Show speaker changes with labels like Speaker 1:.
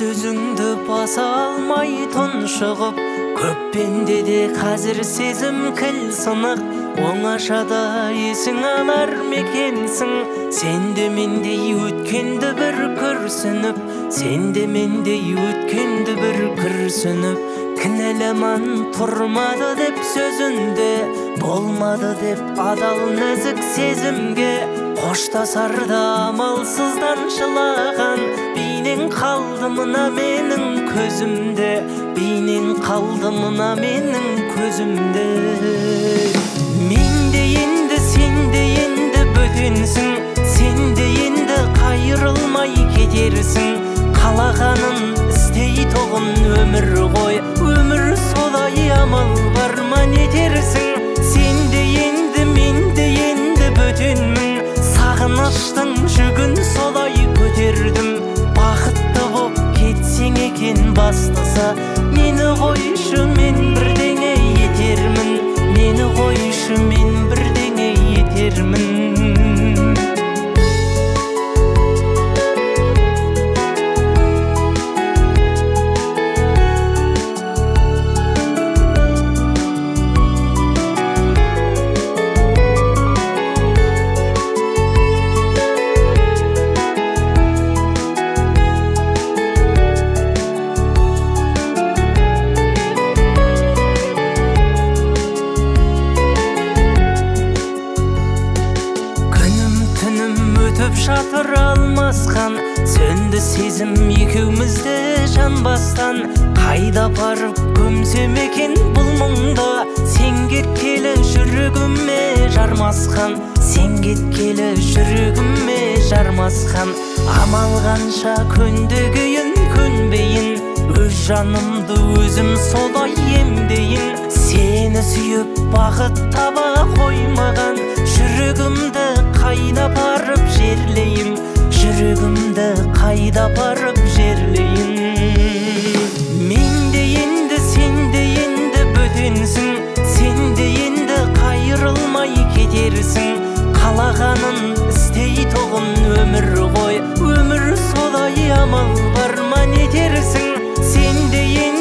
Speaker 1: сөзіңді баса алмай тұншығып, көп пендеде қазір сезім кіл сынық. Оңашада есің алар мекенсің, сен де мендей өткенді бір күрсініп, сен де мендей өткенді бір күрсініп. Кінәламан тұрмады деп сөзінде, болмады деп адал нәзік сезімге. Қоштасарда амалсыздан жылаған, бейнең қалды мына менің көзімде, бейнең қалды мына менің көзімде. Мен де енді, сен де енді бөтенсің, сен де енді қайырылмай кетерсің. Қалағанын істейтұғын өмір ғой, өмір солай, амал бар ма нетерсің. Сен де енді, мен де енді бөтенмін, сағыныштың жүгін солай көтердім. Бақытты боп кетсең екен бастаса, мені қойшы мен бірдеңе етермін, мені қойшы мен бірдеңе етермін. Өтіп жатыр алмасқан, сөнді сезім екеумізді жанбастан. Қайда барып көмсем екен бұл мұңды, сен кеткелі жүрегіме жармасқан, сен кеткелі жүрегіме жармасқан. Амал қанша көндігейін көнбейін, өз жанымды өзім солай емдейін. Сені сүйіп бақыт таба қоймаған, жүрегімді қайда барып жерлейім, жүрегімді қайда барып жерлейін. Мен де енді, сен де енді бөтенсің, сен де енді қайырылмай кетерсің. Қалағанын істейтұғын өмір ғой, өмір солай, амал бар ма нетерсің. Сен де енді